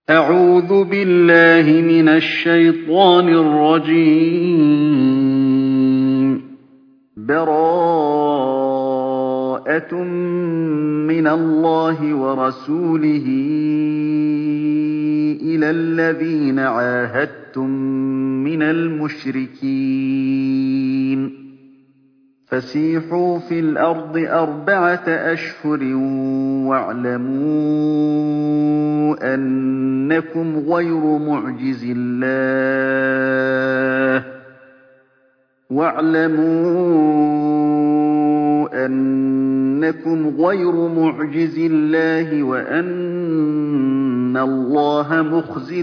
أعوذ بالله من الشيطان الرجيم. براءة من الله ورسوله إلى الذين عاهدتم من المشركين فسيحوا في الأرض 4 أشهر واعلموا أنكم غير معجز الله وأن الله مخزي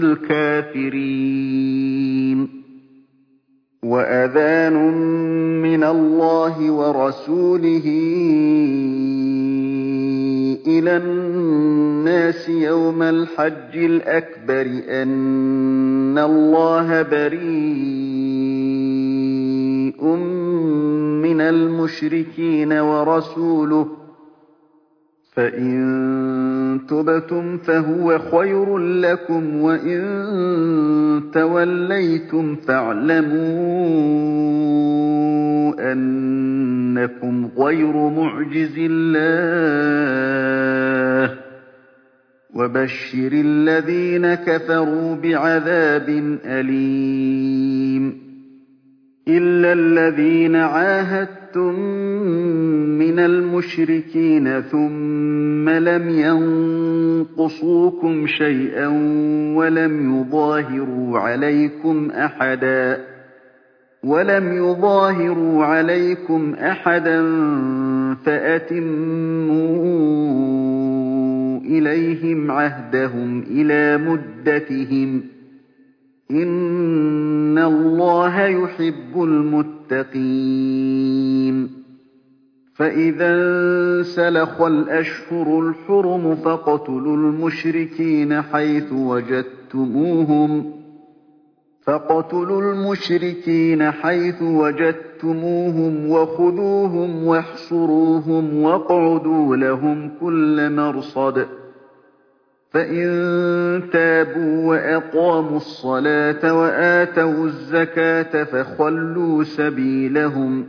الكافرين. وأذان من الله ورسوله إلى الناس يوم الحج الأكبر أن الله بريء من المشركين ورسوله فإن تبتم فهو خير لكم وإن توليتم فاعلموا أنكم غير معجز الله وبشر الذين كفروا بعذاب أليم. إلا الذين عاهدتم من المشركين ثم لم ينقصوكم شيئا ولم يظاهروا عليكم أحدا فأتموا إليهم عهدهم إلى مدتهم إن الله يحب المتقين. فإذا انسلخ الأشهر الحرم فاقتلوا المشركين حيث وجدتموهم وخذوهم واحصروهم واقعدوا لهم كل مرصد. فإن تابوا وأقاموا الصلاة وآتوا الزكاة فخلوا سبيلهم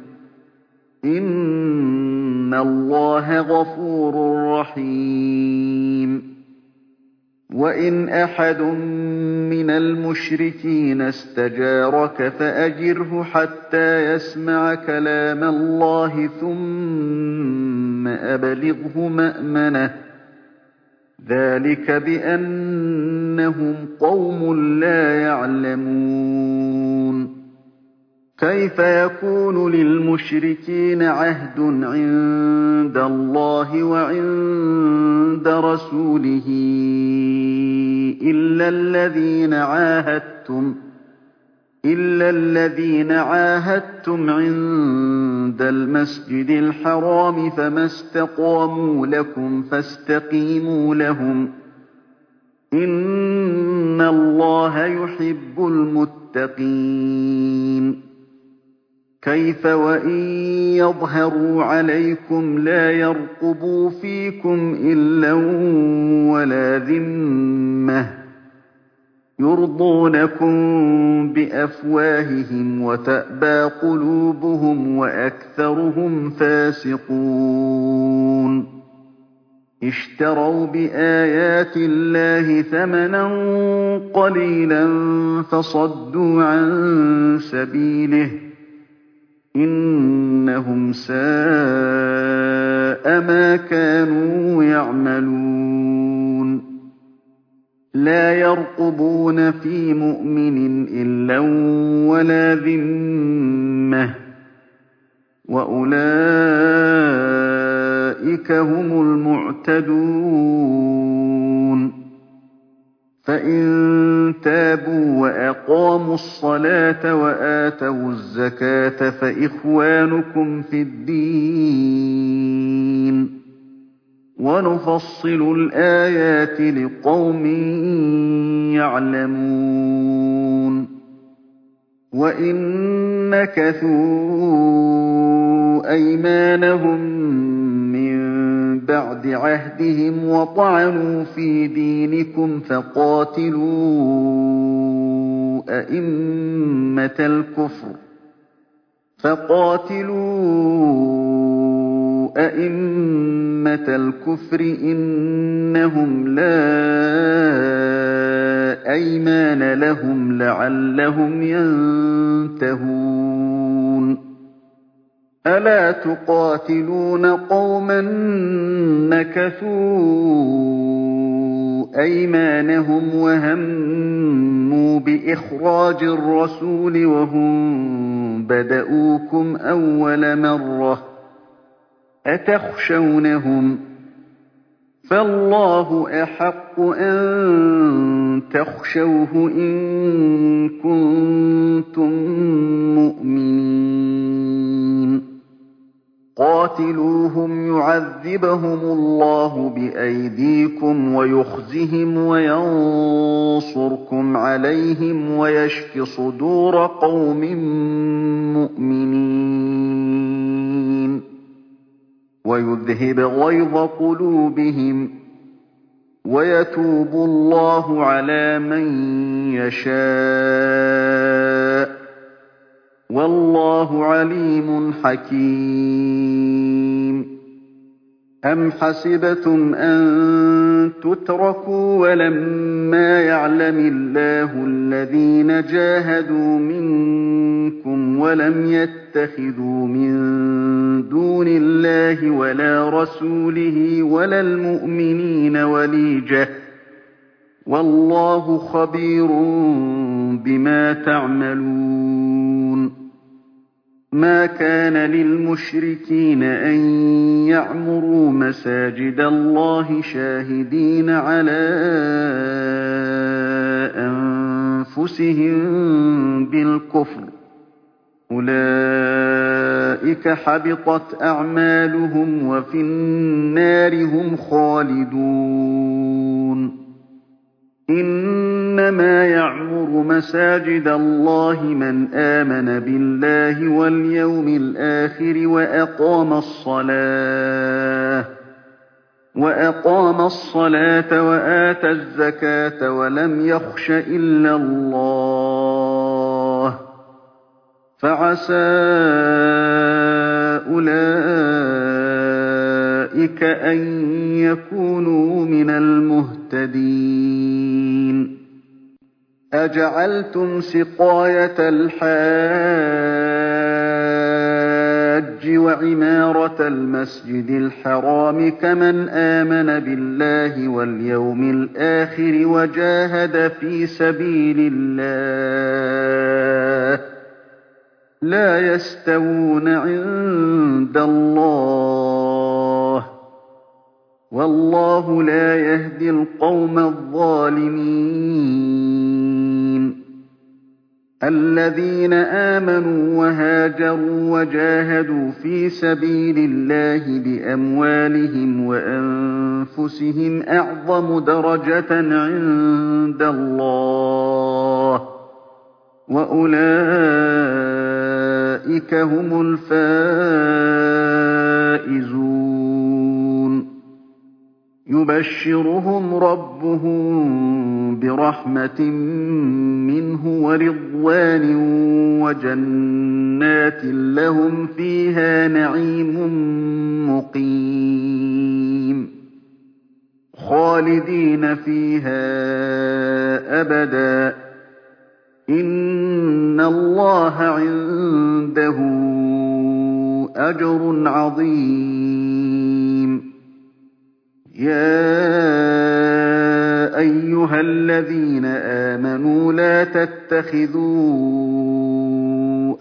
إن الله غفور رحيم. وإن أحد من المشركين استجارك فأجره حتى يسمع كلام الله ثم أبلغه مأمنه ذلك بأنهم قوم لا يعلمون. كيف يكون للمشركين عهد عند الله وعند رسوله إلا الذين عاهدتم عند المسجد الحرام فما استقاموا لكم فاستقيموا لهم إن الله يحب المتقين. كيف وإن يظهروا عليكم لا يرقبوا فيكم إلا ولا ذمة يرضونكم بأفواههم وتأبى قلوبهم وأكثرهم فاسقون. اشتروا بآيات الله ثمنا قليلا فصدوا عن سبيله إنهم ساء ما كانوا يعملون. لا يرقبون في مؤمن إلا ولا ذمة وأولئك هم المعتدون. فإن تابوا وأقاموا الصلاة وآتوا الزكاة فإخوانكم في الدين ونفصل الآيات لقوم يعلمون. وإن نكثوا أيمانهم من بَعْدِ عَهْدِهِمْ وَطَعَنُوا فِي دِينِكُمْ فَقَاتِلُوا أَئِمَّةَ الْكُفْرِ إِنَّهُمْ لَا أَيْمَانَ لَهُمْ لَعَلَّهُمْ يَنتَهُونَ أَلَا تُقَاتِلُونَ قَوْمًا نَكَثُوا أَيْمَانَهُمْ وَهَمُّوا بِإِخْرَاجِ الرَّسُولِ وَهُم بَدَءُوكُمْ أَوَّلَ مَرَّةٍ ۚ أَتَخْشَوْنَهُمْ ۚ فَاللَّهُ أَحَقُّ أَن تَخْشَوْهُ إِن كُنتُم مُّؤْمِنِينَ قَاتِلُوهُمْ يُعَذِّبْهُمُ اللَّهُ بِأَيْدِيكُمْ وَيُخْزِهِمْ وَيَنصُرْكُمْ عَلَيْهِمْ وَيَشْفِ صُدُورَ قَوْمٍ مُّؤْمِنِينَ وَيُذْهِبْ غَيْظَ قُلُوبِهِمْ وَيَتُوبُ اللَّهُ عَلَىٰ مَن يَشَاءُ ۗ وَاللَّهُ عَلِيمٌ حَكِيمٌ أَمْ حَسِبْتُمْ أَن تُتْرَكُوا وَلَمَّا يَعْلَمِ اللَّهُ الَّذِينَ جَاهَدُوا مِنكُمْ وَلَمْ يَتَّخِذُوا مِن دُونِ اللَّهِ وَلَا رَسُولِهِ وَلَا الْمُؤْمِنِينَ وَلِيجَةً ۚ وَاللَّهُ خَبِيرٌ بِمَا تَعْمَلُونَ مَا كَانَ لِلْمُشْرِكِينَ أَن يَعْمُرُوا مَسَاجِدَ اللَّهِ شَاهِدِينَ عَلَىٰ أَنفُسِهِم بِالْكُفْرِ ۚ أُولَٰئِكَ حَبِطَتْ أَعْمَالُهُمْ وَفِي النَّارِ هُمْ خَالِدُونَ إِنَّمَا يَعْمُرُ مَسَاجِدَ اللَّهِ مَنْ آمَنَ بِاللَّهِ وَالْيَوْمِ الْآخِرِ وَأَقَامَ الصَّلَاةَ وَآتَى الزَّكَاةَ وَلَمْ يَخْشَ إِلَّا اللَّهَ ۖ فَعَسَىٰ أُولَٰئِكَ أَن يَكُونُوا مِنَ الْمُهْتَدِينَ أَجَعَلْتُمْ سِقَايَةَ الْحَاجِّ وَعِمَارَةَ الْمَسْجِدِ الْحَرَامِ كَمَنْ آمَنَ بِاللَّهِ وَالْيَوْمِ الْآخِرِ وَجَاهَدَ فِي سَبِيلِ اللَّهِ ۚ لَا يَسْتَوُونَ عِندَ اللَّهِ ۗ وَاللَّهُ لَا يَهْدِي الْقَوْمَ الظَّالِمِينَ الَّذِينَ آمَنُوا وَهَاجَرُوا وَجَاهَدُوا فِي سَبِيلِ اللَّهِ بِأَمْوَالِهِمْ وَأَنفُسِهِمْ أَعْظَمُ دَرَجَةً عِندَ اللَّهِ ۗ وَأُولَٰئِكَ هُمُ الْفَائِزُونَ يُبَشِّرُهُمْ رَبُّهُم بِرَحْمَةٍ مِّنْهُ وَرِضْوَانٍ وَجَنَّاتٍ لَّهُمْ فِيهَا نَعِيمٌ مُّقِيمٌ خَالِدِينَ فِيهَا أَبَدًا ۚ إِنَّ اللَّهَ عِندَهُ أَجْرٌ عَظِيمٌ يَا أَيُّهَا الَّذِينَ آمَنُوا لَا تَتَّخِذُوا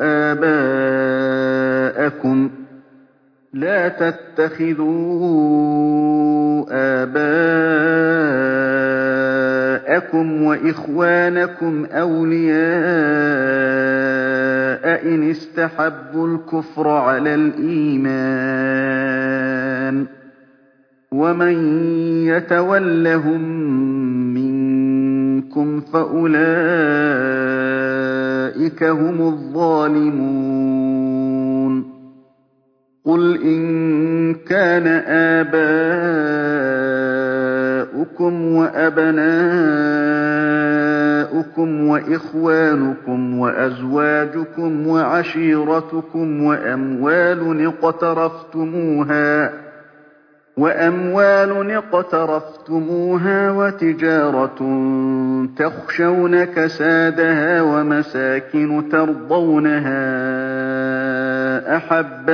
آبَاءَكُمْ وَإِخْوَانَكُمْ أَوْلِيَاءَ إِنِ اسْتَحَبُّوا الْكُفْرَ عَلَى الْإِيمَانِ ۚ وَمَن يَتَوَلَّهُم مِّنكُمْ فَأُولَٰئِكَ هُمُ الظَّالِمُونَ قُلْ إِن كَانَ آبَاؤُكُمْ وَأَبْنَاؤُكُمْ وَإِخْوَانُكُمْ وَأَزْوَاجُكُمْ وَعَشِيرَتُكُمْ وَأَمْوَالٌ اقْتَرَفْتُمُوهَا وَتِجَارَةٌ تَخْشَوْنَ كَسَادَهَا وَمَسَاكِنُ تَرْضَوْنَهَا أَحَبَّ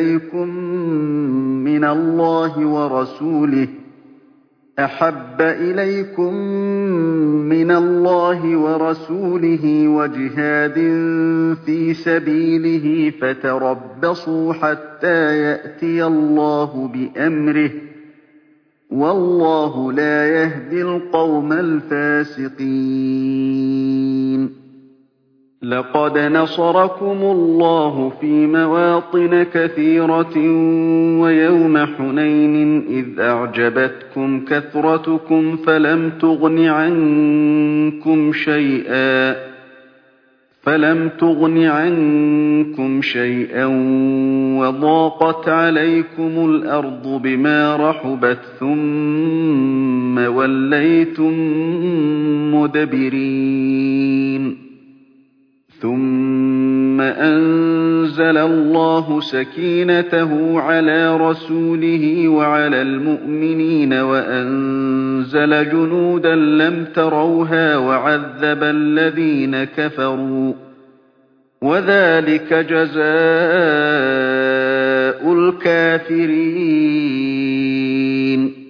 إِلَيْكُم مِّنَ اللَّهِ وَرَسُولِهِ وَجِهَادٍ فِي سَبِيلِهِ فَتَرَبَّصُوا حَتَّىٰ يَأْتِيَ اللَّهُ بِأَمْرِهِ ۗ وَاللَّهُ لَا يَهْدِي الْقَوْمَ الْفَاسِقِينَ لَقَدْ نَصَرَكُمُ اللَّهُ فِي مَوَاطِنَ كَثِيرَةٍ وَيَوْمَ حُنَيْنٍ إِذْ أَعْجَبَتْكُمْ كَثْرَتُكُمْ فَلَمْ تُغْنِ عَنكُمْ شَيْئًا وَضَاقَتْ عَلَيْكُمُ الْأَرْضُ بِمَا رَحُبَتْ ثُمَّ وَلَّيْتُم مُّدْبِرِينَ ثُمَّ أَنزَلَ اللَّهُ سَكِينَتَهُ عَلَىٰ رَسُولِهِ وَعَلَى الْمُؤْمِنِينَ وَأَنزَلَ جُنُودًا لَّمْ تَرَوْهَا وَعَذَّبَ الَّذِينَ كَفَرُوا ۚ وَذَٰلِكَ جَزَاءُ الْكَافِرِينَ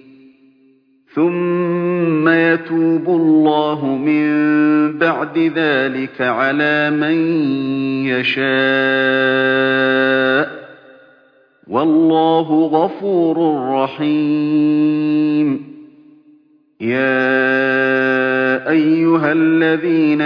ثُمَّ يَتُوبُ اللَّهُ مِن بَعْدِ ذَٰلِكَ عَلَىٰ مَن يَشَاءُ ۗ وَاللَّهُ غَفُورٌ رَّحِيمٌ يَا أَيُّهَا الَّذِينَ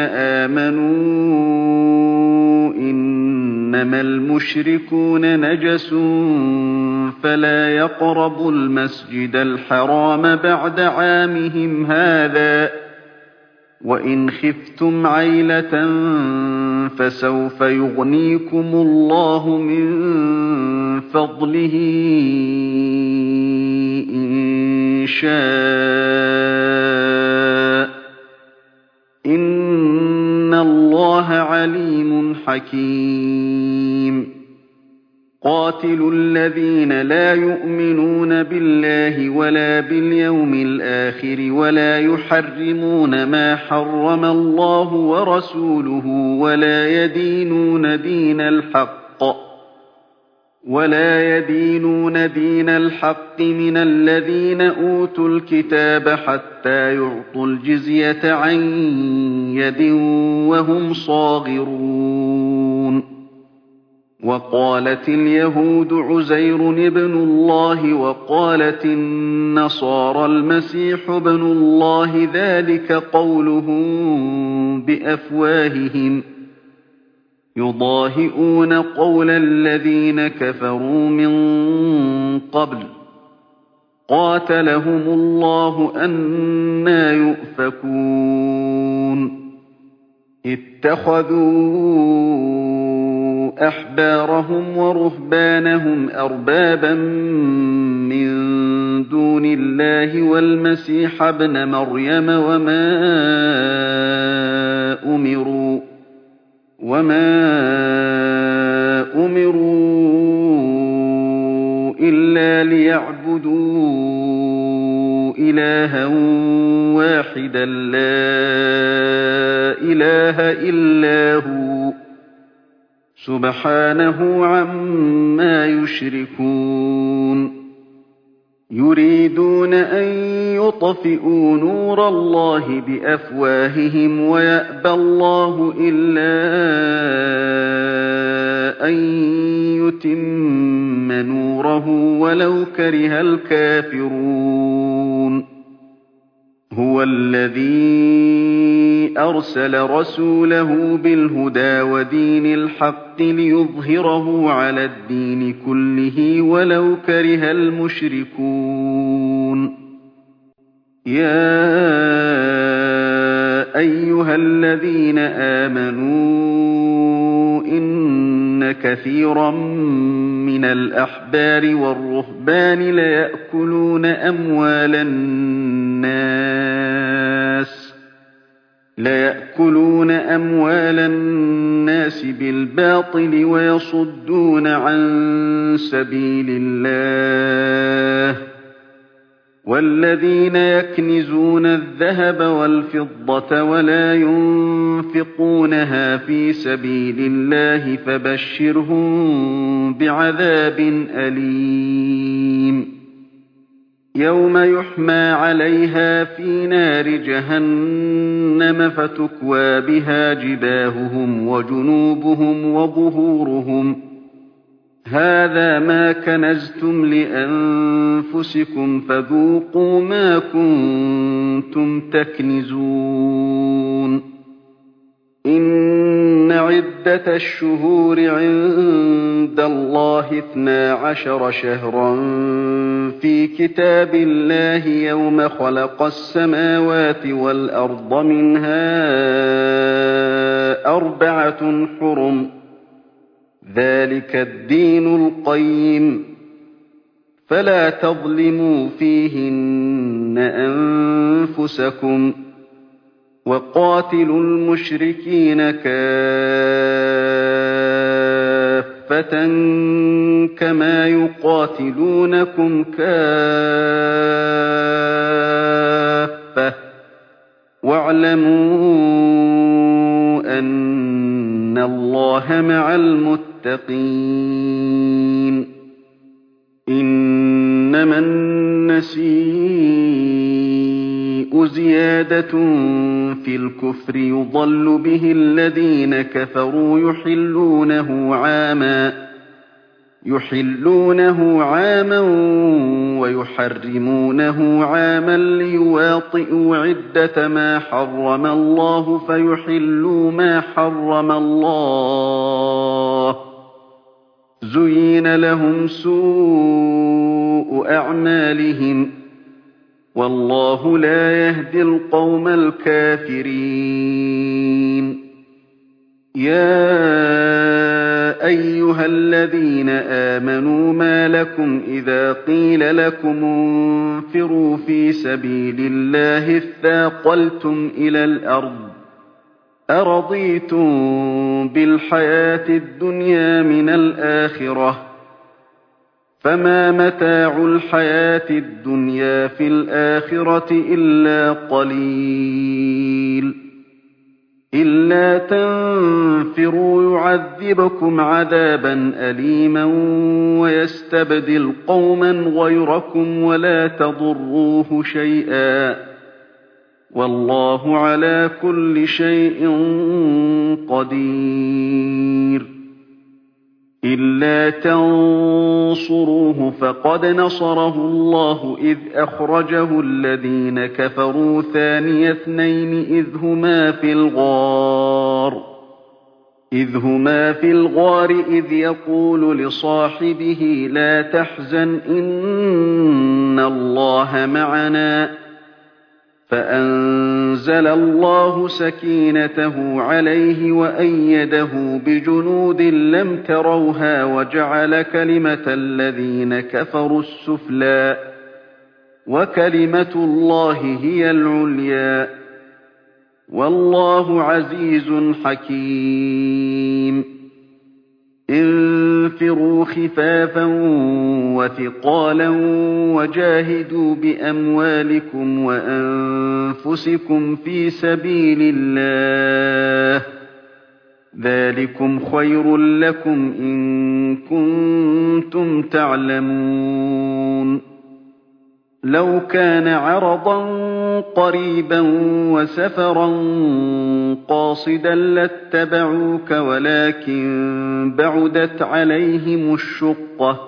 آمَنُوا إِنَّمَا الْمُشْرِكُونَ نَجَسٌ فَلَا يَقْرَبُوا الْمَسْجِدَ الْحَرَامَ بَعْدَ عَامِهِمْ هَٰذَا ۚ وَإِنْ خِفْتُمْ عَيْلَةً فَسَوْفَ يُغْنِيكُمُ اللَّهُ مِن فَضْلِهِ إِن شَاءَ ۚ إِنَّ اللَّهَ عَلِيمٌ حَكِيمٌ قَاتِلُوا الَّذِينَ لَا يُؤْمِنُونَ بِاللَّهِ وَلَا بِالْيَوْمِ الْآخِرِ وَلَا يُحَرِّمُونَ مَا حَرَّمَ اللَّهُ وَرَسُولُهُ وَلَا يَدِينُونَ دِينَ الْحَقِّ مِنَ الَّذِينَ أُوتُوا الْكِتَابَ حَتَّىٰ يُعْطُوا الْجِزْيَةَ عَن يَدٍ وَهُمْ صَاغِرُونَ وَقَالَتِ الْيَهُودُ عُزَيْرٌ ابْنُ اللَّهِ وَقَالَتِ النَّصَارَى الْمَسِيحُ ابْنُ اللَّهِ ۖ ذَٰلِكَ قَوْلُهُم بِأَفْوَاهِهِمْ ۖ يُضَاهِئُونَ قَوْلَ الَّذِينَ كَفَرُوا مِن قَبْلُ ۚ قَاتَلَهُمُ اللَّهُ ۖ أَنَّىٰ يُؤْفَكُونَ اتَّخَذُوا أَحْبَارَهُمْ وَرُهْبَانَهُمْ أَرْبَابًا مِّن دُونِ اللَّهِ وَالْمَسِيحَ ابْنَ مَرْيَمَ وَمَا أُمِرُوا إِلَّا لِيَعْبُدُوا إِلَٰهًا وَاحِدًا لَّا إِلَٰهَ إِلَّا هُوَ ۚ سُبْحَانَهُ عَمَّا يُشْرِكُونَ يُرِيدُونَ أَن يُطْفِئُوا نُورَ اللَّهِ بِأَفْوَاهِهِمْ وَيَأْبَى اللَّهُ إِلَّا أَن يُتِمَّ نُورَهُ وَلَوْ كَرِهَ الْكَافِرُونَ هُوَ الَّذِي أَرْسَلَ رَسُولَهُ بِالْهُدَىٰ وَدِينِ الْحَقِّ لِيُظْهِرَهُ عَلَى الدِّينِ كُلِّهِ وَلَوْ كَرِهَ الْمُشْرِكُونَ يَا أيها الذين آمنوا إن كثيرا من الأحبار والرهبان ليأكلون أموال الناس بالباطل ويصدون عن سبيل الله والذين يكنزون الذهب والفضة ولا ينفقونها في سبيل الله فبشرهم بعذاب أليم يوم يحمى عليها في نار جهنم فتكوى بها جباههم وجنوبهم وظهورهم هذا ما كنزتم لأنفسكم فذوقوا ما كنتم تكنزون إن عدة الشهور عند الله 12 شهرا في كتاب الله يوم خلق السماوات والأرض منها 4 حرم ذلك الدين القيم فلا تظلموا فيهن أنفسكم وقاتلوا المشركين كافة كما يقاتلونكم كافة واعلموا أن الله مع المتقين إنما النسيء زيادة في الكفر يضل به الذين كفروا يحلونه عاما ويحرمونه عاما ليواطئوا عدة ما حرم الله فيحلوا ما حرم الله زين لهم سوء أعمالهم والله لا يهدي القوم الكافرين يا أيها الذين آمنوا ما لكم إذا قيل لكم انفروا في سبيل الله اثاقلتم إلى الأرض أرضيتم بالحياة الدنيا من الآخرة فما متاع الحياة الدنيا في الآخرة إلا قليل إلا تنفروا يعذبكم عذابا أليما ويستبدل قوما غيركم ولا تضروه شيئا والله على كل شيء قدير إلا تنصروه فقد نصره الله إذ أخرجه الذين كفروا ثاني اثنين إذ هما في الغار إذ يقول لصاحبه لا تحزن إن الله معنا فأنزل الله سكينته عليه وأيده بجنود لم تروها وجعل كلمة الذين كفروا السفلى وكلمة الله هي العليا والله عزيز حكيم انفروا خفافا وثقالا وجاهدوا بأموالكم وأنفسكم في سبيل الله ذلكم خير لكم إن كنتم تعلمون لو كان عرضا قريبا وسفرا قاصدا لاتبعوك ولكن بعدت عليهم الشقة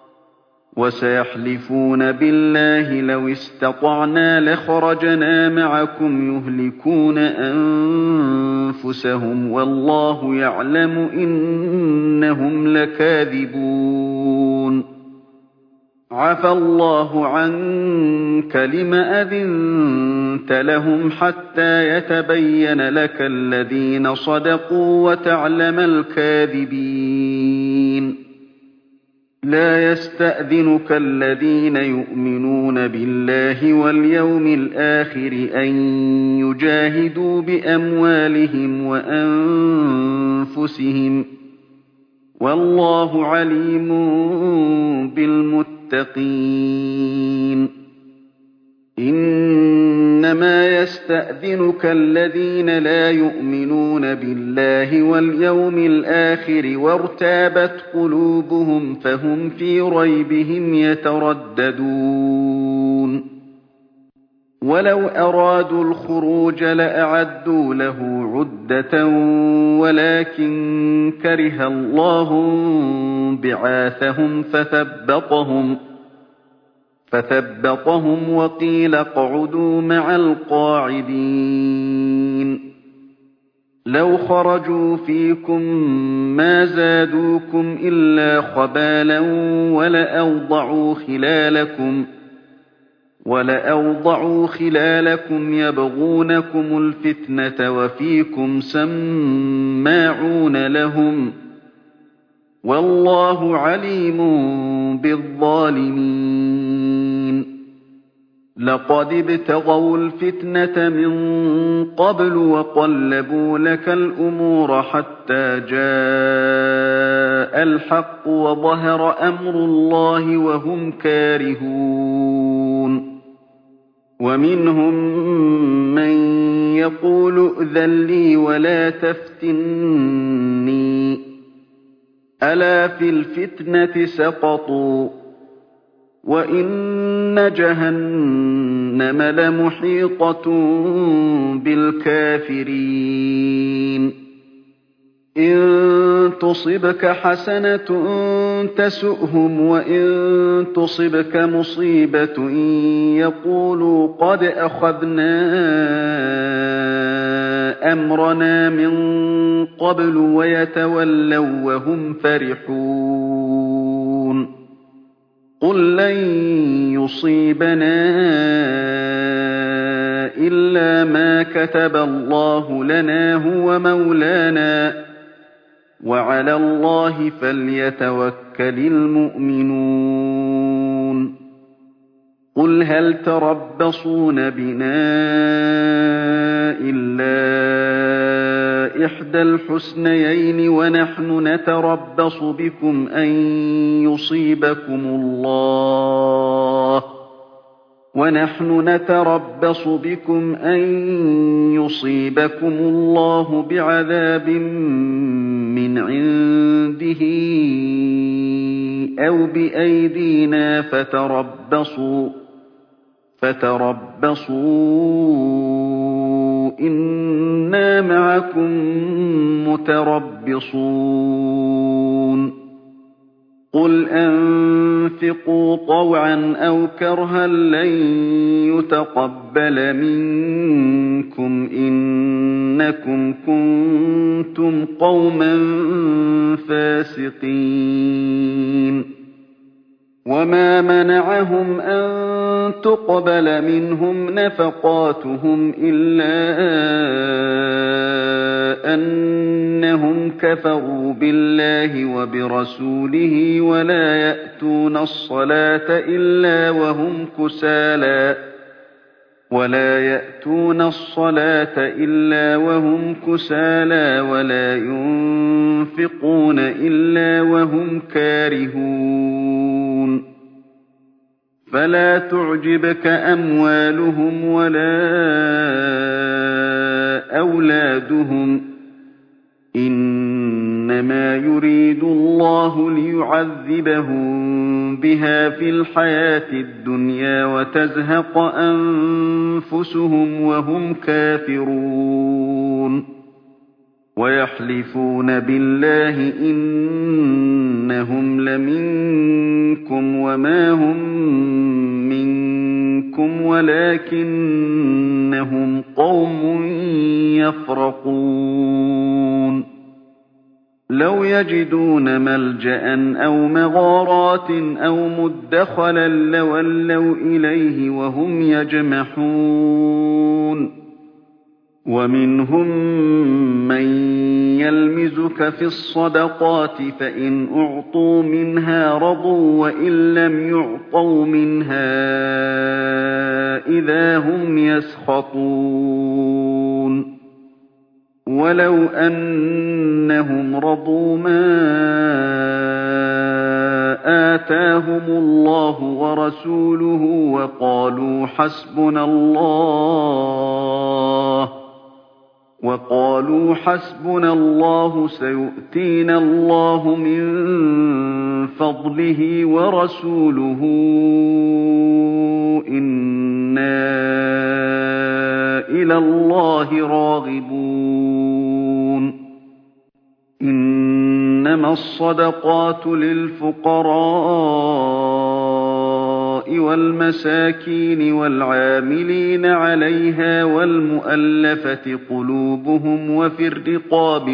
وسيحلفون بالله لو استطعنا لخرجنا معكم يهلكون أنفسهم والله يعلم إنهم لكاذبون عَفَا اللَّهُ عَنكَ لِمَ أَذِنتَ لَهُمْ حَتَّىٰ يَتَبَيَّنَ لَكَ الَّذِينَ صَدَقُوا وَتَعْلَمَ الْكَاذِبِينَ لَا يَسْتَأْذِنُكَ الَّذِينَ يُؤْمِنُونَ بِاللَّهِ وَالْيَوْمِ الْآخِرِ أَن يُجَاهِدُوا بِأَمْوَالِهِمْ وَأَنفُسِهِمْ ۗ وَاللَّهُ عَلِيمٌ بِالْمُتَّقِينَ إِنَّمَا يَسْتَأْذِنُكَ الَّذِينَ لَا يُؤْمِنُونَ بِاللَّهِ وَالْيَوْمِ الْآخِرِ وَارْتَابَتْ قُلُوبُهُمْ فَهُمْ فِي رَيْبِهِمْ يَتَرَدَّدُونَ وَلَوْ أَرَادُوا الْخُرُوجَ لَأَعَدُّوا لَهُ عُدَّةً وَلَٰكِن كَرِهَ اللَّهُ انبِعَاثَهُمْ فَثَبَّطَهُمْ وَقِيلَ اقْعُدُوا مَعَ الْقَاعِدِينَ لَوْ خَرَجُوا فِيكُم مَّا زَادُوكُمْ إِلَّا خَبَالًا وَلَأَوْضَعُوا خِلَالَكُمْ يَبْغُونَكُمُ الْفِتْنَةَ وَفِيكُمْ سَمَّاعُونَ لَهُمْ ۗ وَاللَّهُ عَلِيمٌ بِالظَّالِمِينَ لَقَدِ ابْتَغَوُا الْفِتْنَةَ مِن قَبْلُ وَقَلَّبُوا لَكَ الْأُمُورَ حَتَّىٰ جَاءَ الْحَقُّ وَظَهَرَ أَمْرُ اللَّهِ وَهُمْ كَارِهُونَ وَمِنْهُم مَّن يَقُولُ ائْذَن لِّي وَلَا تَفْتِنِّي ۚ أَلَا فِي الْفِتْنَةِ سَقَطُوا ۗ وَإِنَّ جَهَنَّمَ لَمُحِيطَةٌ بِالْكَافِرِينَ إِن تُصِبْكَ حَسَنَةٌ تَسُؤْهُمْ وَإِن تُصِبْكَ مُصِيبَةٌ يَقُولُوا قَدْ أَخَذْنَا أَمْرَنَا مِن قَبْلُ وَيَتَوَلَّوا وَّهُمْ فَرِحُونَ قُل لَّن يُصِيبَنَا إِلَّا مَا كَتَبَ اللَّهُ لَنَا هُوَ مَوْلَانَا ۚ وَعَلَى اللَّهِ فَلْيَتَوَكَّلِ الْمُؤْمِنُونَ قُلْ هَلْ تَرَبَّصُونَ بِنَا إِلَّا إِحْدَى الْحُسْنَيَيْنِ وَنَحْنُ نَتَرَبَّصُ بِكُمْ أَن يُصِيبَكُمُ اللَّهُ بِعَذَابٍ مِّنْ عِندِهِ أَوْ بِأَيْدِينَا فَتَرَبَّصُوا إِنَّا مَعَكُم مُّتَرَبِّصُونَ قُلْ أَنفِقُوا طَوْعًا أَوْ كَرْهًا لَّن يُتَقَبَّلَ مِنكُمْ إِنَّكُمْ كُنتُمْ قَوْمًا فَاسِقِينَ وَمَا مَنَعَهُمْ أَن تُقْبَلَ مِنْهُمْ نَفَقَاتُهُمْ إِلَّا أَنَّهُمْ كَفَرُوا بِاللَّهِ وَبِرَسُولِهِ وَلَا يَأْتُونَ الصَّلَاةَ إِلَّا وَهُمْ كُسَالَىٰ وَلَا يُنفِقُونَ إِلَّا وَهُمْ كَارِهُونَ فَلَا تُعْجِبْكَ أَمْوَالُهُمْ وَلَا أَوْلَادُهُمْ ۚ إِنَّمَا يُرِيدُ اللَّهُ لِيُعَذِّبَهُم بِهَا فِي الْحَيَاةِ الدُّنْيَا وَتَزْهَقَ أَنفُسُهُمْ وَهُمْ كَافِرُونَ وَيَحْلِفُونَ بِاللَّهِ إِنَّهُمْ لَمِنكُمْ وَمَا هُم مِّنكُمْ وَلَٰكِنَّهُمْ قَوْمٌ يَفْرَقُونَ لَوْ يَجِدُونَ مَلْجَأً أَوْ مَغَارَاتٍ أَوْ مُدَّخَلًا لَّوَلَّوْا إِلَيْهِ وَهُمْ يَجْمَحُونَ وَمِنْهُم مَّن يَلْمِزُكَ فِي الصَّدَقَاتِ فَإِنْ أُعْطُوا مِنْهَا رَضُوا وَإِن لَّمْ يُعْطَوْا مِنْهَا إِذَا هُمْ يَسْخَطُونَ وَلَوْ أَنَّهُمْ رَضُوا مَا آتَاهُمُ اللَّهُ وَرَسُولُهُ وَقَالُوا حَسْبُنَا اللَّهُ سَيُؤْتِينَا اللَّهُ مِن فَضْلِهِ وَرَسُولُهُ إِنَّا إِلَى اللَّهِ راغبون إِنَّمَا الصَّدَقَاتُ لِلْفُقَرَاءِ وَالْمَسَاكِينِ وَالْعَامِلِينَ عَلَيْهَا وَالْمُؤَلَّفَةِ قُلُوبُهُمْ وَفِي الرِّقَابِ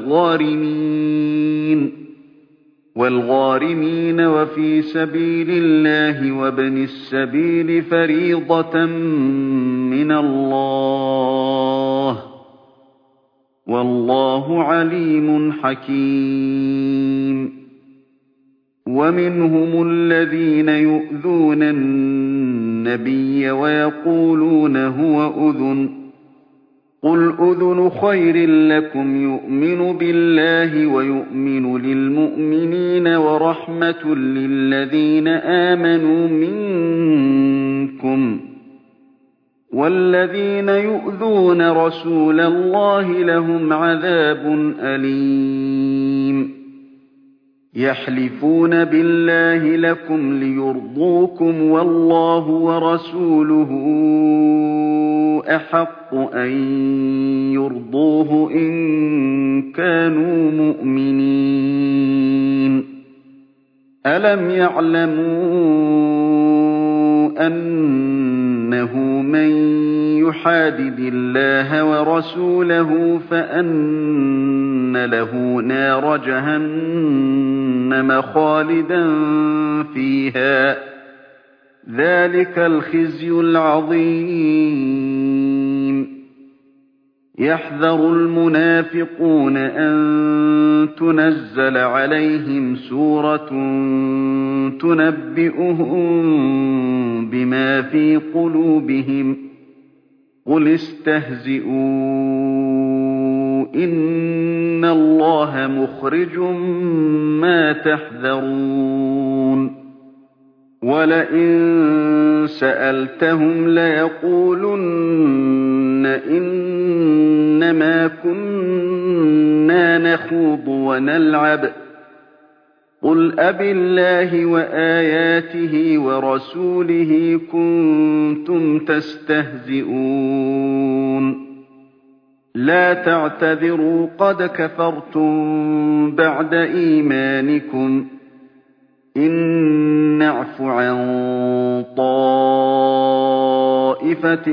وَالْغَارِمِينَ وَفِي سَبِيلِ اللَّهِ وَابْنِ السَّبِيلِ فَرِيضَةً مِّنَ اللَّهِ ۗ وَاللَّهُ عَلِيمٌ حَكِيمٌ وَمِنْهُمُ الَّذِينَ يُؤْذُونَ النَّبِيَّ وَيَقُولُونَ هُوَ أُذُنٌ ۚ قُلْ أُذُنُ خَيْرٍ لَّكُمْ يُؤْمِنُ بِاللَّهِ وَيُؤْمِنُ لِلْمُؤْمِنِينَ وَرَحْمَةٌ لِّلَّذِينَ آمَنُوا مِنكُمْ ۚ وَالَّذِينَ يُؤْذُونَ رَسُولَ اللَّهِ لَهُمْ عَذَابٌ أَلِيمٌ يَحْلِفُونَ بِاللَّهِ لَكُمْ لِيُرْضُوكُمْ وَاللَّهُ وَرَسُولُهُ أَحَقُّ أَن يُرْضُوهُ إِن كَانُوا مُؤْمِنِينَ أَلَمْ يَعْلَمُوا أَنَّهُ مَن يُحَادِدِ اللَّهَ وَرَسُولَهُ فَأَنَّ لَهُ نَارَ جَهَنَّمَ خَالِدًا فِيهَا ۚ ذَٰلِكَ الْخِزْيُ الْعَظِيمُ يَحْذَرُ الْمُنَافِقُونَ أَن تُنَزَّلَ عَلَيْهِمْ سُورَةٌ تُنَبِّئُهُم بِمَا فِي قُلُوبِهِمْ ۚ قُلِ اسْتَهْزِئُوا إِنَّ اللَّهَ مُخْرِجٌ مَّا تَحْذَرُونَ وَلَئِن سَأَلْتَهُمْ لَيَقُولُنَّ إِنَّمَا كُنَّا نَخُوضُ وَنَلْعَبُ ۚ قُلْ أَبِاللَّهِ وَآيَاتِهِ وَرَسُولِهِ كُنتُمْ تَسْتَهْزِئُونَ لَا تَعْتَذِرُوا قَدْ كَفَرْتُم بَعْدَ إِيمَانِكُمْ ۚ إِن نَّعْفُ عَن طَائِفَةٍ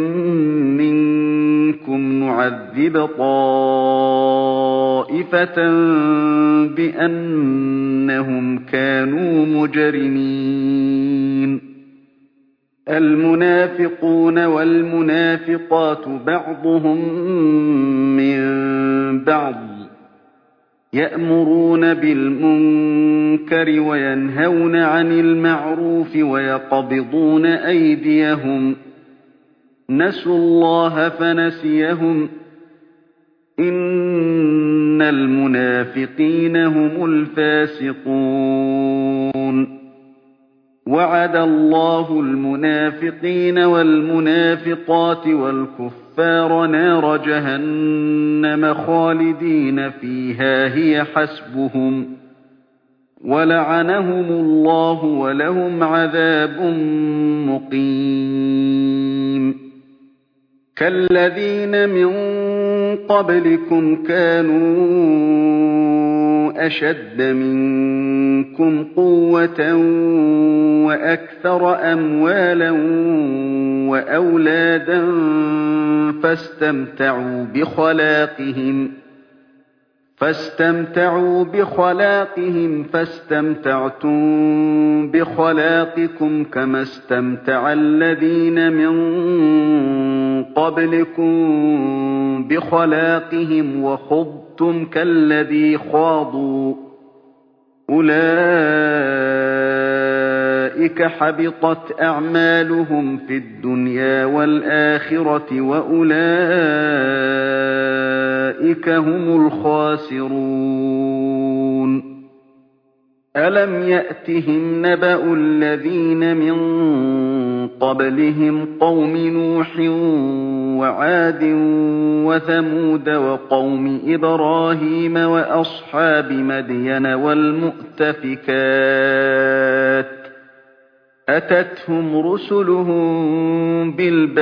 مِّنكُمْ نُعَذِّبْ طَائِفَةً بِأَنَّهُمْ كَانُوا مُجْرِمِينَ الْمُنَافِقُونَ وَالْمُنَافِقَاتُ بَعْضُهُم مِّن بَعْضٍ يَأْمُرُونَ بِالْمُنكَرِ وَيَنْهَوْنَ عَنِ الْمَعْرُوفِ وَيَقْبِضُونَ أَيْدِيَهُمْ ۚ نَسُوا اللَّهَ فَنَسِيَهُمْ ۗ إِنَّ الْمُنَافِقِينَ هُمُ الْفَاسِقُونَ وَعَدَ اللَّهُ الْمُنَافِقِينَ وَالْمُنَافِقَاتِ وَالْكُفَّارَ نَارَ جَهَنَّمَ خَالِدِينَ فِيهَا هِيَ حَسْبُهُمْ ۚ وَلَعَنَهُمُ اللَّهُ وَلَهُمْ عَذَابٌ مُّقِيمٌ كَالَّذِينَ مِن قَبْلِكُمْ كَانُوا أَشَدَّ مِنكُمْ قُوَّةً وَأَكْثَرَ أَمْوَالًا وَأَوْلَادًا فاستمتعوا بخلاقهم فاستمتعتم بخلاقكم كما استمتع الذين من قبلكم بخلاقهم وخضتم كالذي خاضوا أولئك حبطت أعمالهم في الدنيا والآخرة وأولئك هم الخاسرون ألم يأتهم نبأ الذين من قبلهم قوم نوح وعاد وثمود وقوم إبراهيم وأصحاب مدين والمؤتفكات أتتهم رسلهم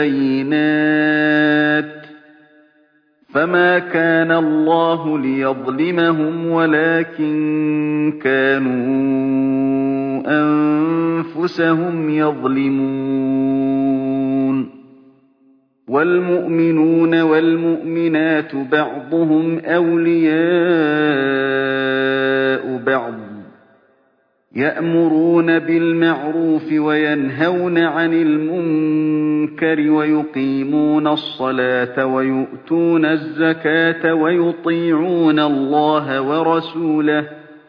بالبينات فما كان الله ليظلمهم ولكن كانوا أنفسهم يظلمون والمؤمنون والمؤمنات بعضهم أولياء بعض يأمرون بالمعروف وينهون عن المنكر ويقيمون الصلاة ويؤتون الزكاة ويطيعون الله ورسوله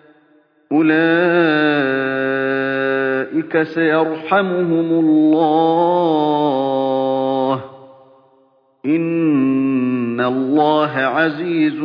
أولئك سيرحمهم الله إن الله عزيز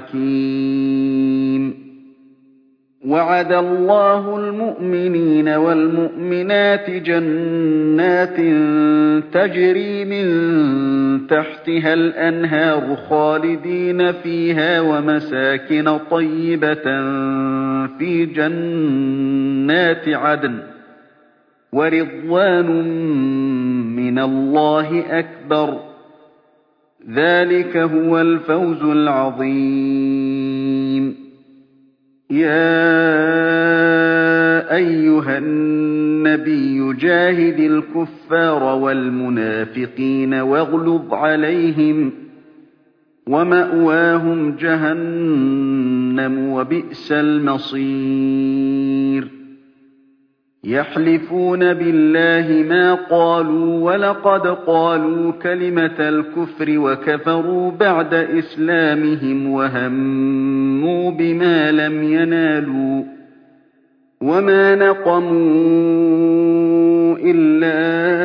حكيم وعد الله المؤمنين والمؤمنات جنات تجري من تحتها الأنهار خالدين فيها ومساكن طيبة في جنات عدن ورضوان من الله أكبر ذلك هو الفوز العظيم يا أيها النبي جاهد الكفار والمنافقين واغلظ عليهم ومأواهم جهنم وبئس المصير يحلفون بالله ما قالوا ولقد قالوا كلمة الكفر وكفروا بعد إسلامهم وهموا بما لم ينالوا وما نقموا إلا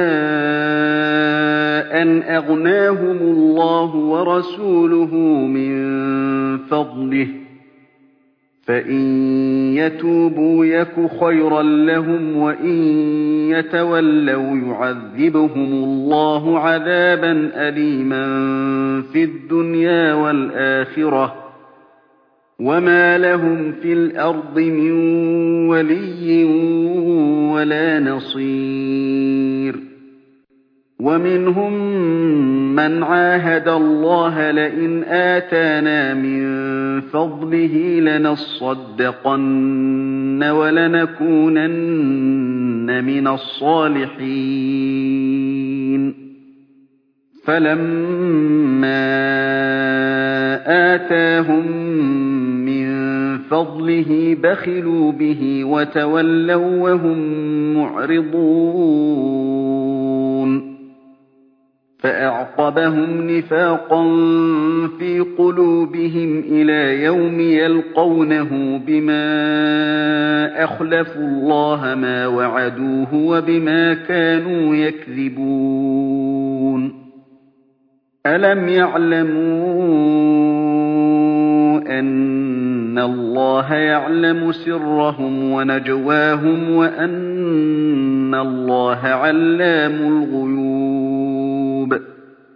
أن أغناهم الله ورسوله من فضله فإن يتوبوا يك خيرا لهم وإن يتولوا يعذبهم الله عذابا أليما في الدنيا والآخرة وما لهم في الأرض من ولي ولا نصير ومنهم من عاهد الله لئن آتانا من فضله لنصدقن ولنكونن من الصالحين فلما آتاهم من فضله بخلوا به وتولوا وهم معرضون فأعقبهم نفاقا في قلوبهم إلى يوم يلقونه بما أخلفوا الله ما وعدوه وبما كانوا يكذبون ألم يعلموا أن الله يعلم سرهم ونجواهم وأن الله علام الغيوب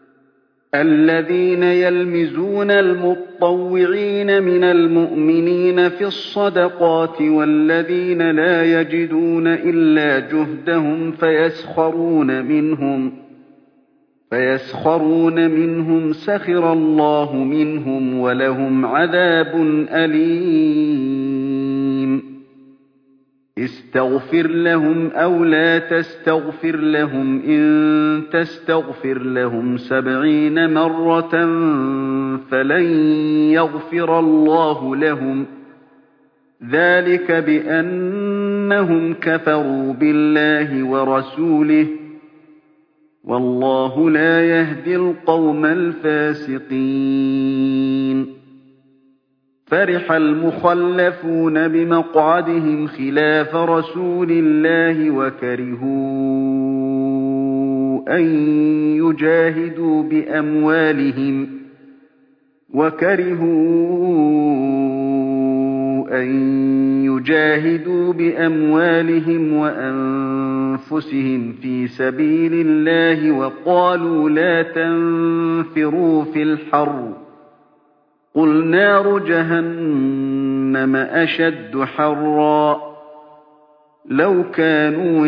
الذين يلمزون المطوعين من المؤمنين في الصدقات والذين لا يجدون إلا جهدهم فيسخرون منهم سخر الله منهم ولهم عذاب أليم استغفر لهم أو لا تستغفر لهم إن تستغفر لهم 70 مرة فلن يغفر الله لهم ذلك بأنهم كفروا بالله ورسوله والله لا يهدي القوم الفاسقين فرح المخلفون بمقعدهم خلاف رسول الله وكرهوا أن يجاهدوا بأموالهم وأنفسهم في سبيل الله وقالوا لا تنفروا في الحر قل نار جهنم أشد حرا لو كانوا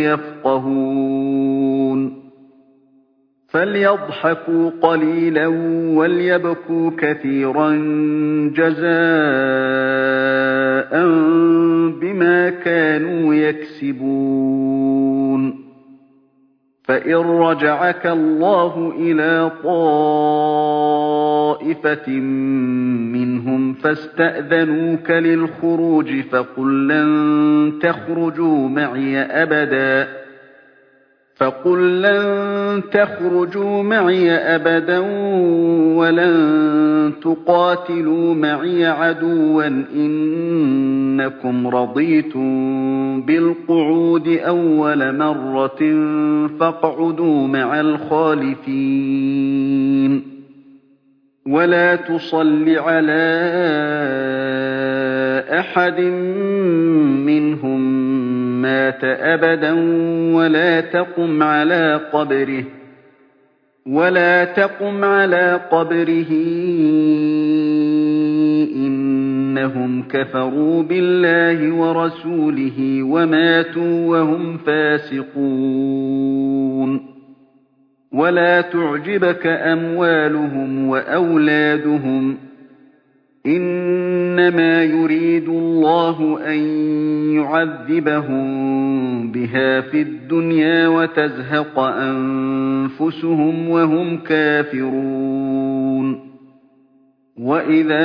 يفقهون فليضحكوا قليلا وليبكوا كثيرا جزاء بما كانوا يكسبون فإن رجعك الله إلى طائفة منهم فاستأذنوك للخروج فقل لن تخرجوا معي أبدا ولن تقاتلوا معي عدوا إنكم رضيتم بالقعود أول مرة فاقعدوا مع الخالفين ولا تصل على أحد منهم مات أبدا ولا تقم على قبره إنهم كفروا بالله ورسوله وماتوا وهم فاسقون ولا تعجبك أموالهم وأولادهم إنما يريد الله أن يعذبهم بها في الدنيا وتزهق أنفسهم وهم كافرون وإذا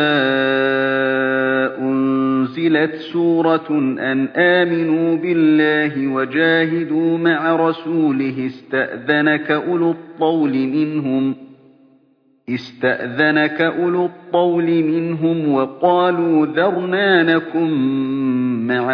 أنزلت سورة أن آمنوا بالله وجاهدوا مع رسوله استأذنك أولو الطول منهم وقالوا ذرنا نكن مع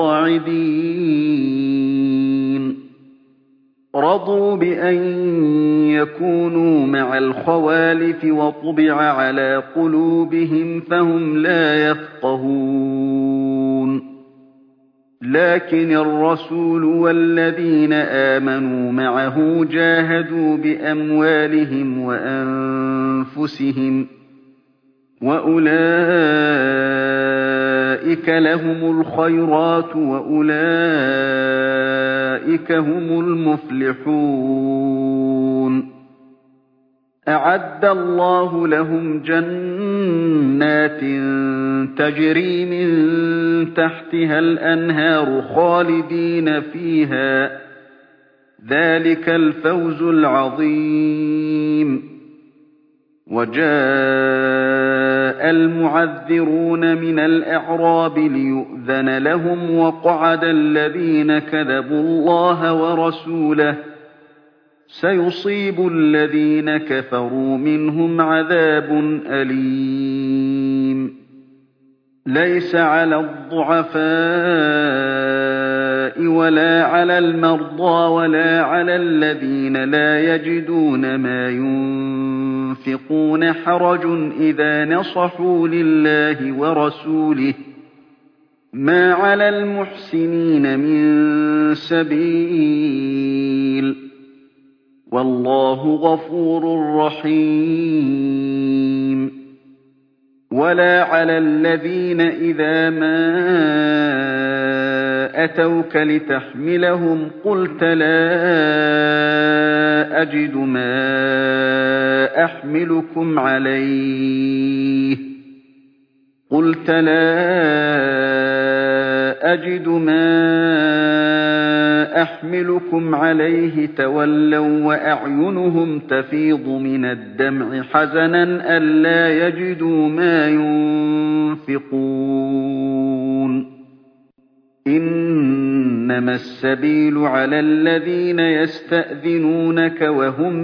القاعدين رضوا بأن يكونوا مع الخوالف وطبع على قلوبهم فهم لا يفقهون لكن الرسول والذين آمنوا معه جاهدوا بأموالهم وأنفسهم وأولئك لهم الخيرات وأولئك هم المفلحون أعد الله لهم جنات تجري من تحتها الأنهار خالدين فيها ذلك الفوز العظيم وجاء المعذرون من الأعراب ليؤذن لهم وقعد الذين كذبوا الله ورسوله سيصيب الذين كفروا منهم عذاب أليم ليس على الضعفاء ولا على المرضى ولا على الذين لا يجدون ما ينفقون حرج إذا نصحوا لله ورسوله ما على المحسنين من سبيل والله غفور رحيم ولا على الذين إذا ما أتوك لتحملهم قلت لا أجد ما أحملكم عليه أجد ما أحملكم عليه تولوا وأعينهم تفيض من الدمع حزنا ألا يجدوا ما ينفقون إنما السبيل على الذين يستأذنونك وهم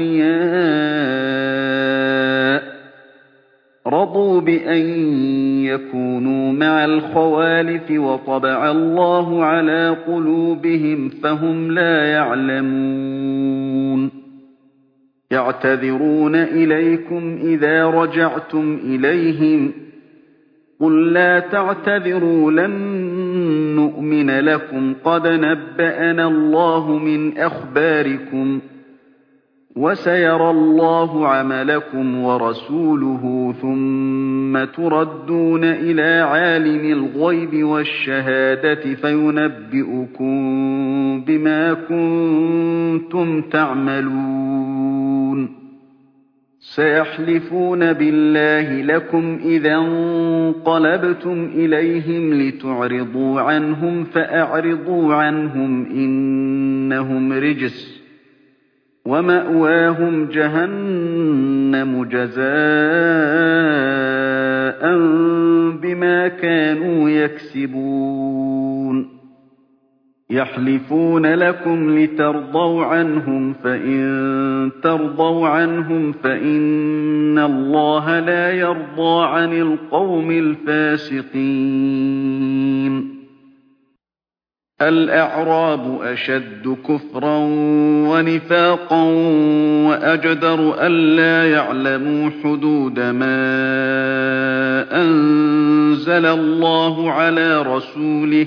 أغنياء رضوا بأن يكونوا مع الخوالف وطبع الله على قلوبهم فهم لا يعلمون يعتذرون إليكم إذا رجعتم إليهم قل لا تعتذروا لن نؤمن لكم قد نبأنا الله من أخباركم وسيرى الله عملكم ورسوله ثم تردون إلى عالم الغيب والشهادة فينبئكم بما كنتم تعملون سيحلفون بالله لكم إذا انقلبتم إليهم لتعرضوا عنهم فأعرضوا عنهم إنهم رجس ومأواهم جهنم جزاء بما كانوا يكسبون يحلفون لكم لترضوا عنهم فإن ترضوا عنهم فإن الله لا يرضى عن القوم الفاسقين الأعراب أشد كفرا ونفاقا وأجدر ألا يعلموا حدود ما أنزل الله على رسوله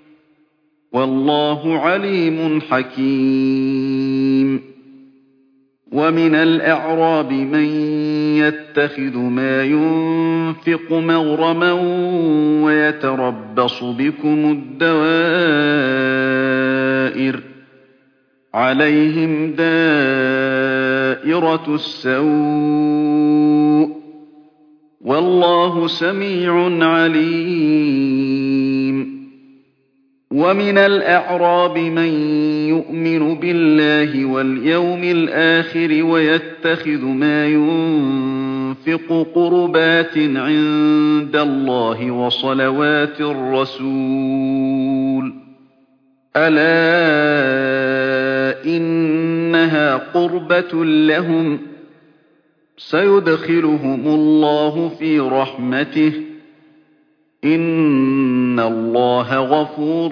والله عليم حكيم ومن الأعراب من يتخذ ما ينفق مغرما ويتربص بكم الدوائر عليهم دائرة السوء والله سميع عليم ومن الأعراب من يؤمن بالله واليوم الآخر ويتخذ ما ينفق قربات عند الله وصلوات الرسول ألا إنها قربة لهم سيدخلهم الله في رحمته إن الله غفور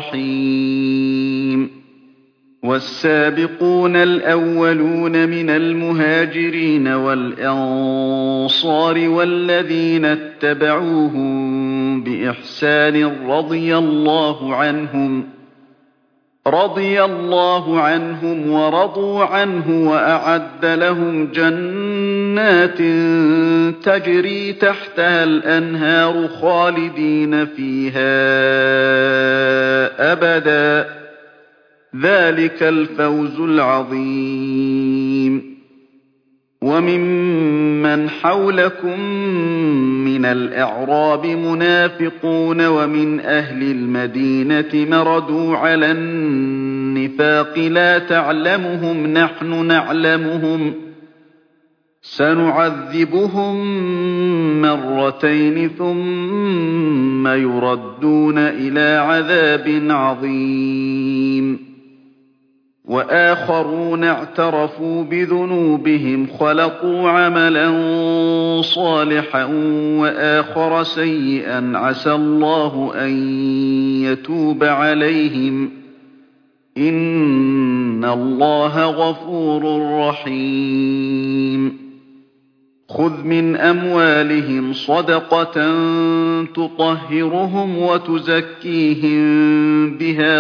رحيم والسابقون الأولون من المهاجرين والأنصار والذين اتبعوهم بإحسان رضي الله عنهم ورضوا عنه وأعد لهم جنات تجري تحتها الأنهار خالدين فيها أبدا ذلك الفوز العظيم وممن حولكم من الأعراب منافقون ومن أهل المدينة مردوا على النفاق لا تعلمهم نحن نعلمهم سنعذبهم مرتين ثم يردون إلى عذاب عظيم وآخرون اعترفوا بذنوبهم خلقوا عملا صالحا وآخر سيئا عسى الله أن يتوب عليهم إن الله غفور رحيم خذ من أموالهم صدقة تطهرهم وتزكيهم بها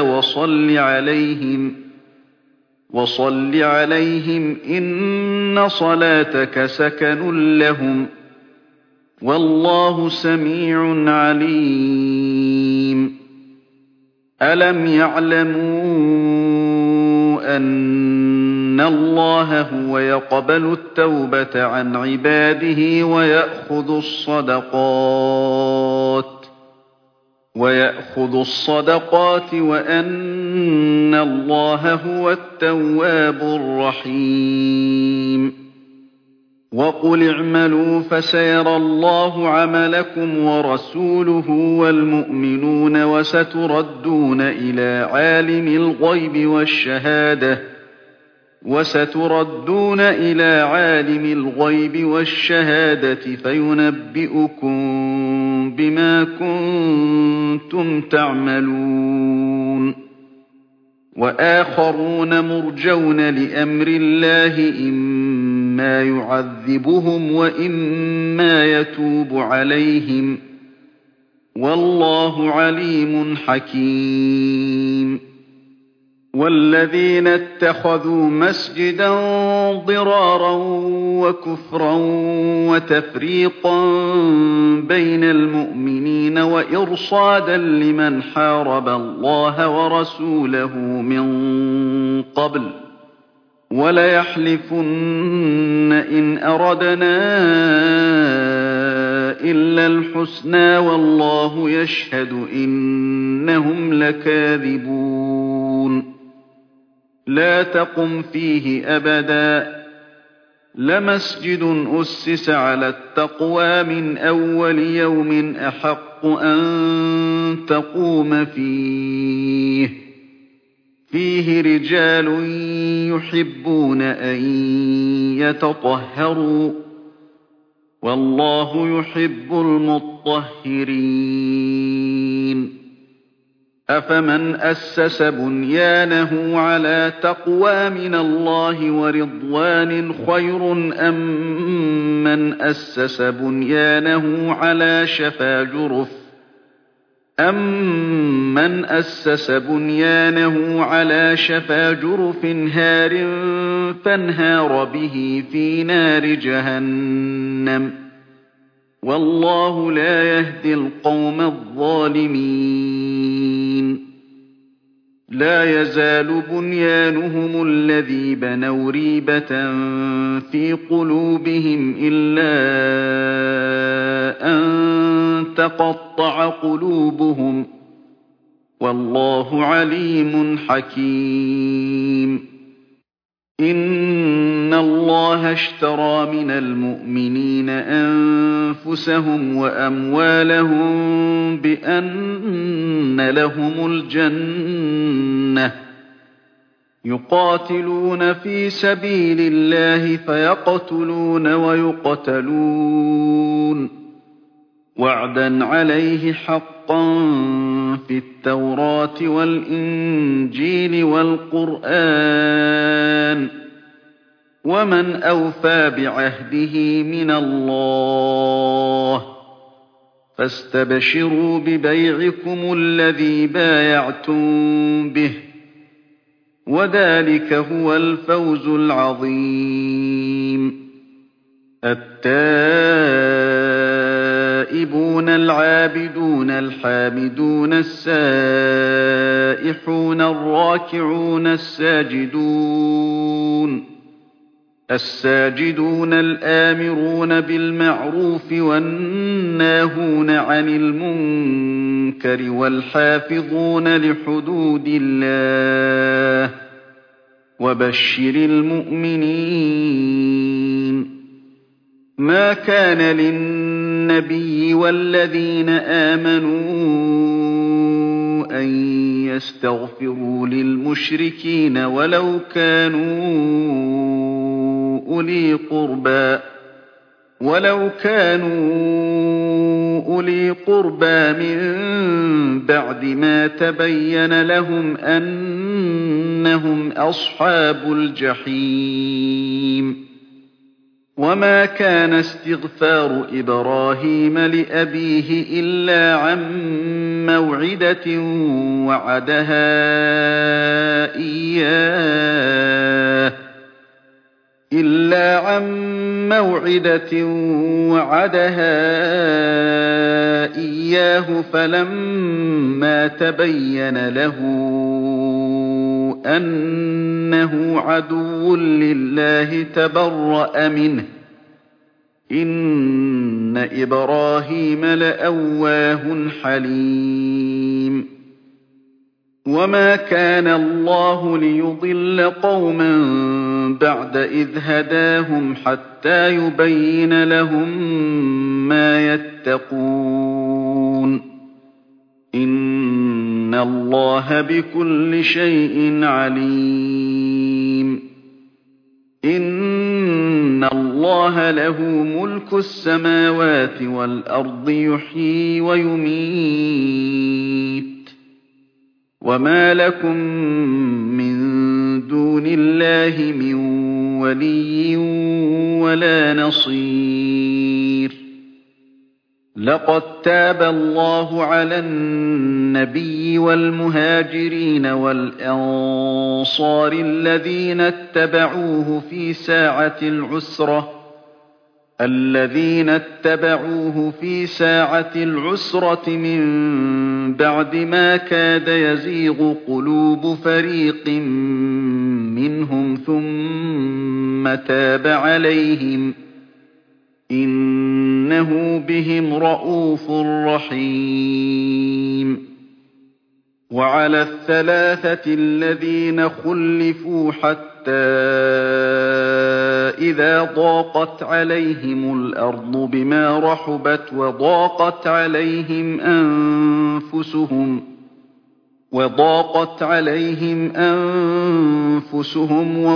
وصل عليهم إن صلاتك سكن لهم والله سميع عليم ألم يعلموا أن الله هو يقبل التوبة عن عباده ويأخذ الصدقات وَيَأْخُذُ الصَّدَقَاتِ وَأَنَّ اللَّهَ هُوَ التَّوَّابُ الرَّحِيمُ وَقُلِ اعْمَلُوا فَسَيَرَى اللَّهُ عَمَلَكُمْ وَرَسُولُهُ وَالْمُؤْمِنُونَ وَسَتُرَدُّونَ إِلَىٰ عَالِمِ الْغَيْبِ وَالشَّهَادَةِ فَيُنَبِّئُكُم بِمَا كُنتُمْ تَعْمَلُونَ وَآخَرُونَ مُرْجَوْنَ لِأَمْرِ اللَّهِ إِمَّا يُعَذِّبُهُمْ وَإِمَّا يَتُوبُ عَلَيْهِمْ ۗ وَاللَّهُ عَلِيمٌ حَكِيمٌ وَالَّذِينَ اتَّخَذُوا مَسْجِدًا ضِرَارًا وَكُفْرًا وَتَفْرِيقًا بَيْنَ الْمُؤْمِنِينَ وَإِرْصَادًا لِّمَنْ حَارَبَ اللَّهَ وَرَسُولَهُ مِن قَبْلُ ۚ وَلَيَحْلِفُنَّ إِنْ أَرَدْنَا إِلَّا الْحُسْنَىٰ وَاللَّهُ يَشْهَدُ إِنَّهُمْ لَكَاذِبُونَ لا تقم فيه أبدا لمسجد أسس على التقوى من أول يوم أحق أن تقوم فيه رجال يحبون أن يتطهروا والله يحب المطهرين أفمن أسس بنيانه على تقوى من الله ورضوان خير أم من أسس بنيانه على شفا جرف هار فانهار به في نار جهنم والله لا يهدي القوم الظالمين لا يزال بنيانهم الذي بنوا ريبة في قلوبهم إلا أن تقطع قلوبهم والله عليم حكيم إن الله اشترى من المؤمنين أنفسهم وأموالهم بأن لهم الجنة يقاتلون في سبيل الله فيقتلون ويقتلون وعدا عليه حقا في التوراة والإنجيل والقرآن ومن أوفى بعهده من الله فاستبشروا ببيعكم الذي بايعتم به وذلك هو الفوز العظيم التائبون العابدون الحامدون السائحون الراكعون الساجدون الآمرون بالمعروف والناهون عن المنكر والحافظون لحدود الله وبشر المؤمنين ما كان للنبي والذين آمنوا أن يستغفروا للمشركين ولو كانوا أولي قربى من بعد ما تبين لهم أنهم أصحاب الجحيم وما كان استغفار إبراهيم لأبيه إلا عن موعدة وعدها إياه فلما تبين له أنه عدو لله تبرأ منه إن إِنَّ إِبْرَاهِيمَ لَأَوَّاهٌ حَلِيمٌ وَمَا كَانَ اللَّهُ لِيُضِلَّ قَوْمًا بَعْدَ إِذْ هَدَاهُمْ حَتَّىٰ يُبَيِّنَ لَهُم مَّا يَتَّقُونَ ۚ إِنَّ اللَّهَ بِكُلِّ شَيْءٍ عَلِيمٌ إِنَّ اللَّهَ لَهُ مُلْكُ السَّمَاوَاتِ وَالْأَرْضِ يُحْيِي وَيُمِيتُ ۚ وَمَا لَكُم مِّن دُونِ اللَّهِ مِن وَلِيٍّ وَلَا نَصِيرٍ لَّقَد تَّابَ اللَّهُ عَلَى النَّبِيِّ وَالْمُهَاجِرِينَ وَالْأَنصَارِ الَّذِينَ اتَّبَعُوهُ فِي سَاعَةِ الْعُسْرَةِ مِن بَعْدِ مَا كَادَ يَزِيغُ قُلُوبُ فَرِيقٍ مِّنْهُمْ ثُمَّ تَابَ عَلَيْهِمْ ۚ إِنَّهُ بِهِمْ رَءُوفٌ رَّحِيمٌ وَعَلَى الثَّلَاثَةِ الَّذِينَ خُلِّفُوا حَتَّىٰ إِذَا ضَاقَتْ عَلَيْهِمُ الْأَرْضُ بِمَا رَحُبَتْ وَضَاقَتْ عَلَيْهِمْ أَنفُسُهُمْ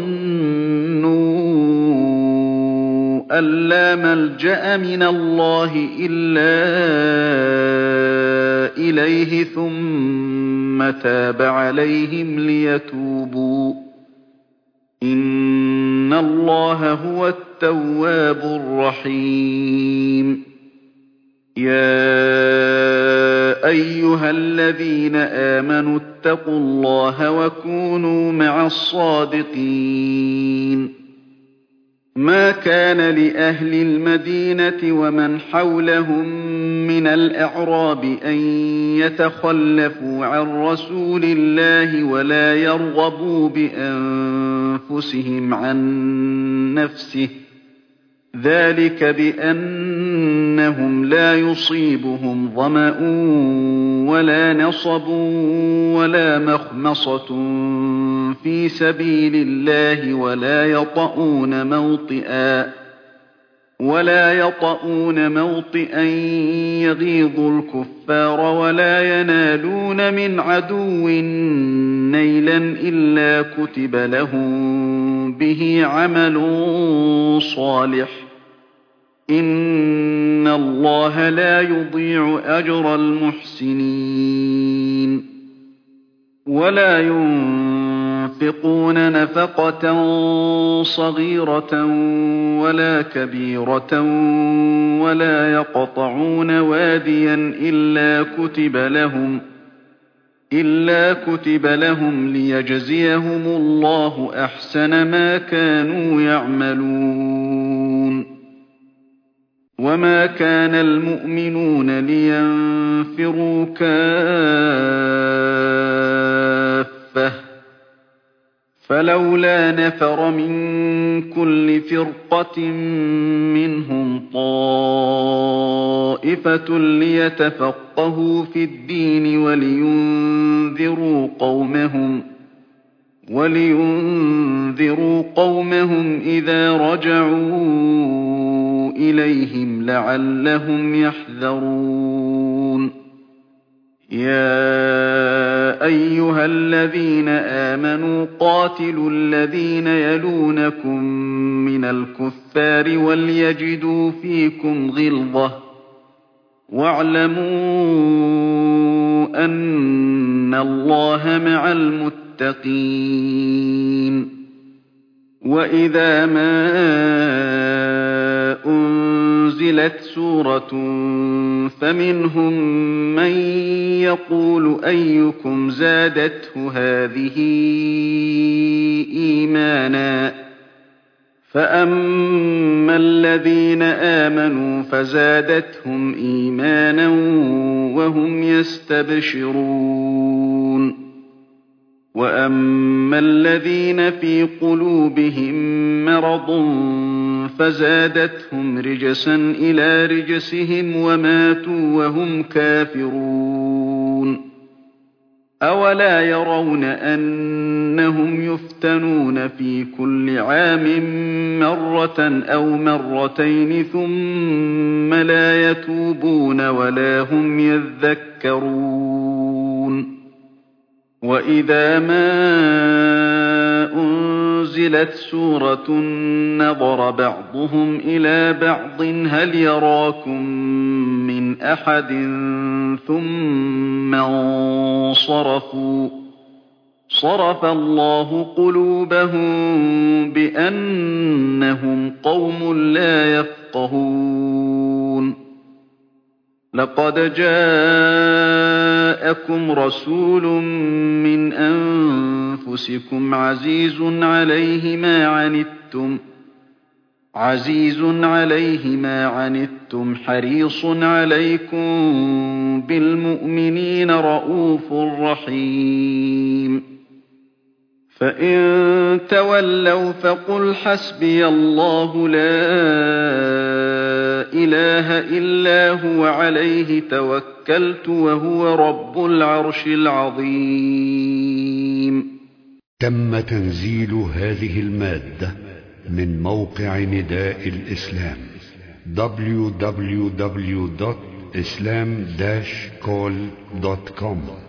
وَظَنُّوا أَن لَّا مَلْجَأَ مِنَ اللَّهِ إِلَّا إِلَيْهِ ثُمَّ تَابَ عَلَيْهِمْ لِيَتُوبُوا ۚ إِنَّ اللَّهَ هُوَ التَّوَّابُ الرَّحِيمُ يَا أَيُّهَا الَّذِينَ آمَنُوا اتَّقُوا اللَّهَ وَكُونُوا مَعَ الصَّادِقِينَ مَا كَانَ لِأَهْلِ الْمَدِينَةِ وَمَنْ حَوْلَهُم مِّنَ الْأَعْرَابِ أَن يَتَخَلَّفُوا عَن رَّسُولِ اللَّهِ وَلَا يَرْغَبُوا بِأَنفُسِهِمْ عَن نَّفْسِهِ ۚ ذَٰلِكَ بِأَنَّهُمْ لَا يُصِيبُهُمْ ظَمَأٌ وَلَا نَصَبٌ وَلَا مَخْمَصَةٌ فِي سَبِيلِ اللَّهِ وَلَا يَطَئُونَ مَوْطِئًا يَغِيظُ الْكُفَّارَ وَلَا يَنَالُونَ مِنْ عَدُوٍّ نَّيْلًا إِلَّا كُتِبَ لَهُم بِهِ عَمَلٌ صَالِحٌ ۚ إِنَّ اللَّهَ لَا يُضِيعُ أَجْرَ الْمُحْسِنِينَ وَلَا يُنفِقُونَ نَفَقَةً صَغِيرَةً وَلَا كَبِيرَةً وَلَا يَقْطَعُونَ وَادِيًا إِلَّا كُتِبَ لَهُمْ لِيَجْزِيَهُمُ اللَّهُ أَحْسَنَ مَا كَانُوا يَعْمَلُونَ وَمَا كَانَ الْمُؤْمِنُونَ لِيَنفِرُوا كَافَّةً ۚ فَلَوْلَا نَفَرَ مِن كُلِّ فِرْقَةٍ مِّنْهُمْ طَائِفَةٌ لِّيَتَفَقَّهُوا فِي الدِّينِ وَلِيُنذِرُوا قَوْمَهُمْ إِذَا رَجَعُوا إِلَيْهِمْ لَعَلَّهُمْ يَحْذَرُونَ يَا أَيُّهَا الَّذِينَ آمَنُوا قَاتِلُوا الَّذِينَ يَلُونَكُم مِّنَ الْكُفَّارِ وَلْيَجِدُوا فِيكُمْ غِلْظَةً ۚ وَاعْلَمُوا أَنَّ اللَّهَ مَعَ الْمُتَّقِينَ وَإِذَا مَا أُنزِلَتْ سُورَةٌ فَمِنْهُم مَّن يَقُولُ أَيُّكُمْ زَادَتْهُ هَٰذِهِ إِيمَانًا ۚ فَأَمَّا الَّذِينَ آمَنُوا فَزَادَتْهُمْ إِيمَانًا وَهُمْ يَسْتَبْشِرُونَ وَأَمَّا الَّذِينَ فِي قُلُوبِهِم مَّرَضٌ فزادتهم رجسا إلى رجسهم وماتوا وهم كافرون أولا يرون أنهم يفتنون في كل عام مرة أو مرتين ثم لا يتوبون ولا هم يذكرون وإذا ما أنزلت سورة نظر بعضهم إلى بعض هل يراكم من أحد ثم انصرفوا صرف الله قلوبهم بأنهم قوم لا يفقهون لقد جاءكم رسول من أنفسكم عزيز عليه ما عنتم حريص عليكم بالمؤمنين رءوف رحيم فإن تولوا فقل حسبي الله لا إله إلا هو عليه توكلت وهو رب العرش العظيم. تم تنزيل هذه المادة من موقع نداء الإسلام www.islam-call.com